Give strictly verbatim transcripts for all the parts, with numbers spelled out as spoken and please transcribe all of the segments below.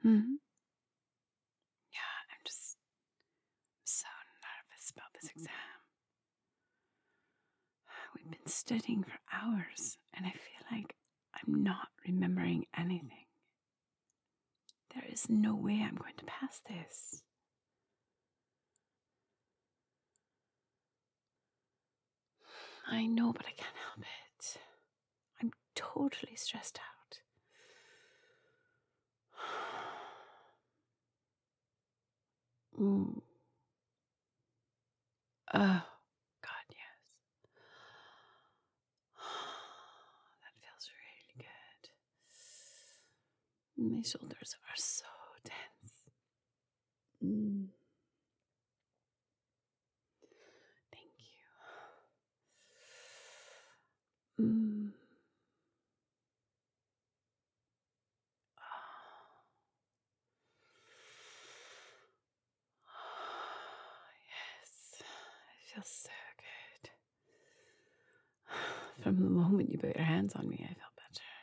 Hmm. Yeah, I'm just so nervous about this exam. We've been studying for hours, and I feel like I'm not remembering anything. There is no way I'm going to pass this. I know, but I can't help it. I'm totally stressed out. Mm. Oh, God, yes. That feels really good. My shoulders are so tense. Mm. Thank you. Mm. Yes, it feels so good. From the moment you put your hands on me, I felt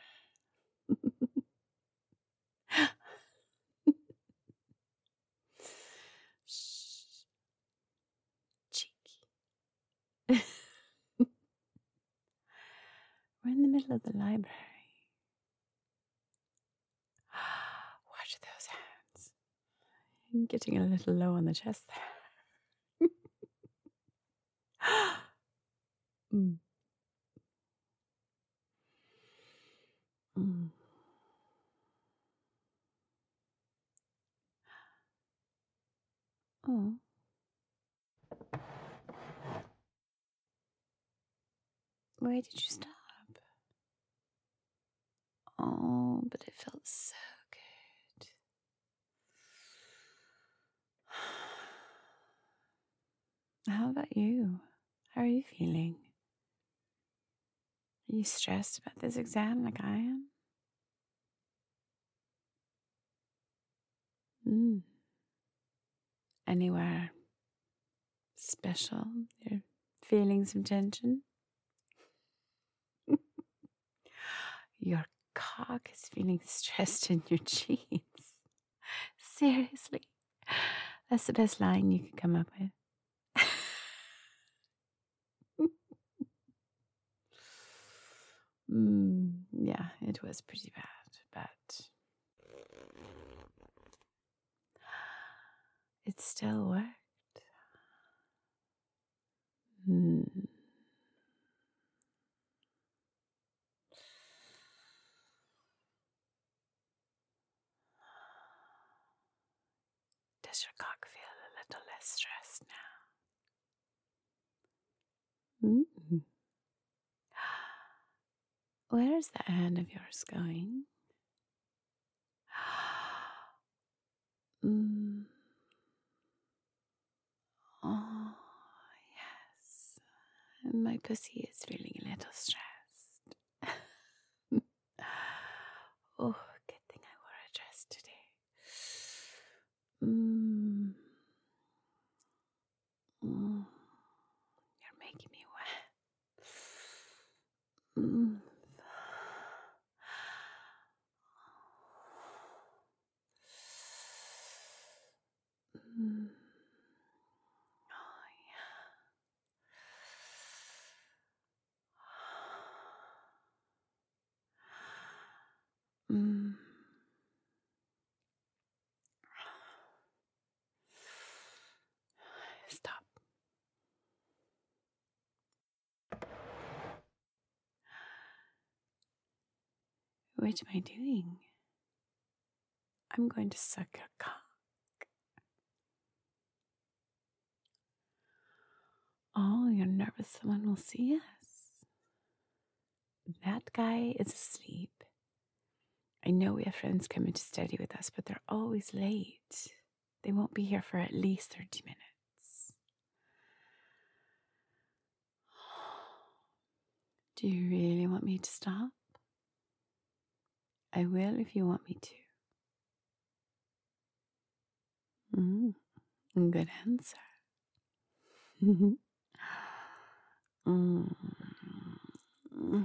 better. Shh. Cheeky. We're in the middle of the library. Watch those hands. I'm getting a little low on the chest there. mm. Mm. Oh. Why did you stop? Oh, but it felt so good. How about you? How are you feeling? Are you stressed about this exam like I am? Mm. Anywhere special? You're feeling some tension? Your cock is feeling stressed in your jeans. Seriously. That's the best line you could come up with. mm, yeah, it was pretty bad, but it still worked. Mm. Does your cock feel a little less stressed now? Mm. Where's that hand of yours going? Mm. Oh, yes. My pussy is feeling a little stressed. Oh, good thing I wore a dress today. Mm. Mm. You're making me wet. Mm. Mm. Oh, yeah. Mm. Stop. What am I doing? I'm going to suck your cock. Oh, you're nervous someone will see us. That guy is asleep. I know we have friends coming to study with us, but they're always late. They won't be here for at least thirty minutes. Do you really want me to stop? I will if you want me to. Mm, good answer. mm. Mm.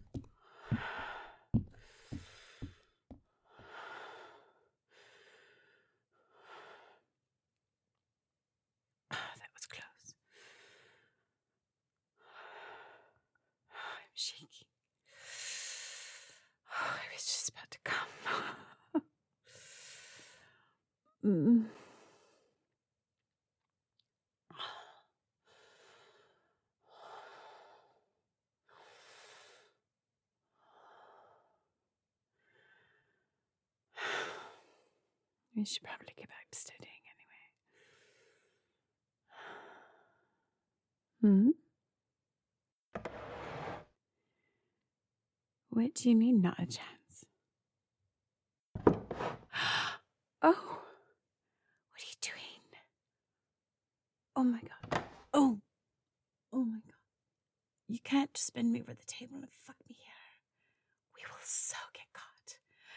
it's just about to come. mm. We should probably get back to studying anyway. Hmm? What do you mean, not a chance? Oh, what are you doing? Oh my god. Oh, oh my god. You can't just bend me over the table and fuck me here. We will so get caught.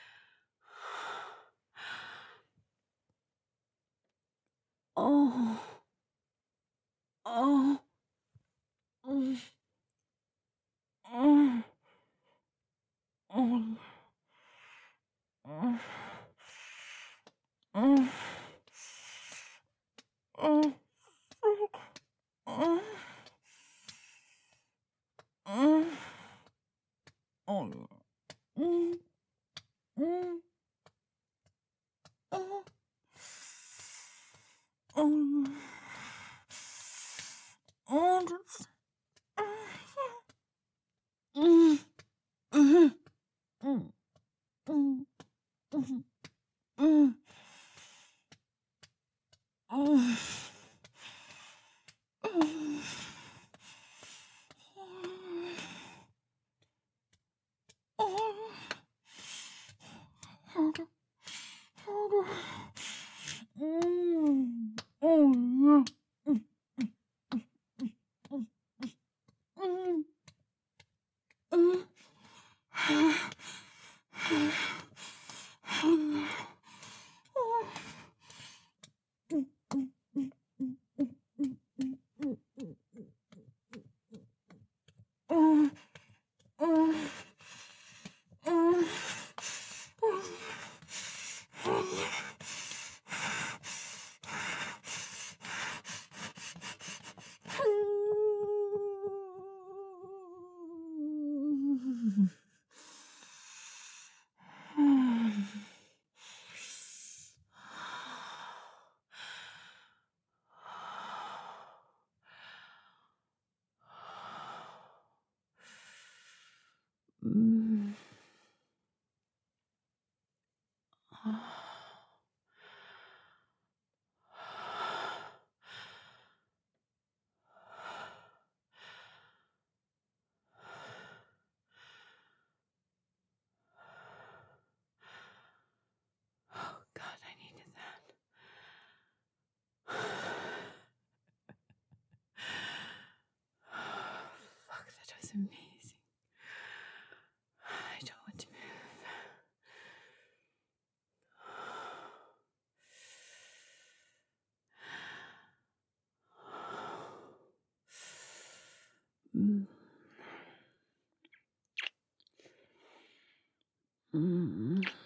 Oh. Oh. Oh. Oh. Oh. Oh. Oh. Oh. Oh. Oh. Oh. Mm. Mm. Oh. Oh. Oh. That's... Mm. Mm. Mm. Mm. Mm. Mm. Oh. Oh. Mm. Oh God, I needed that. Fuck, that was amazing. I don't want to move. Mm. Mm.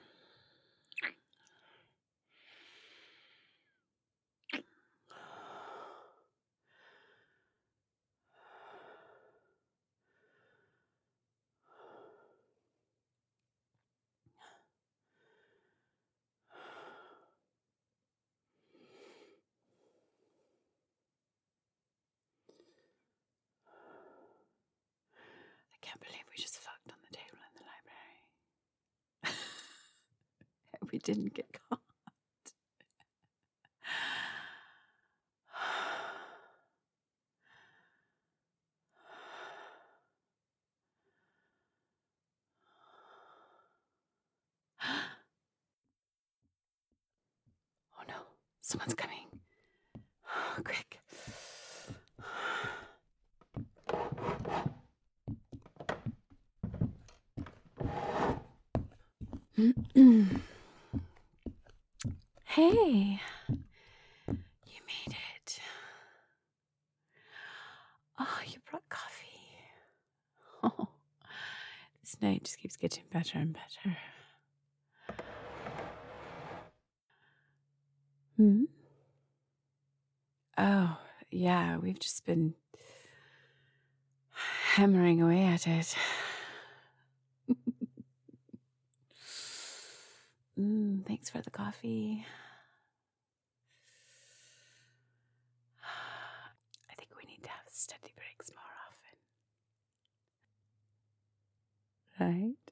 I can't believe we just fucked on the table in the library. We didn't get caught. Oh no, someone's coming. Quick. Hey, you made it. Oh, you brought coffee. Oh, this night just keeps getting better and better. Hmm? Oh, yeah, we've just been hammering away at it. Mm, thanks for the coffee. I think we need to have study breaks more often. Right?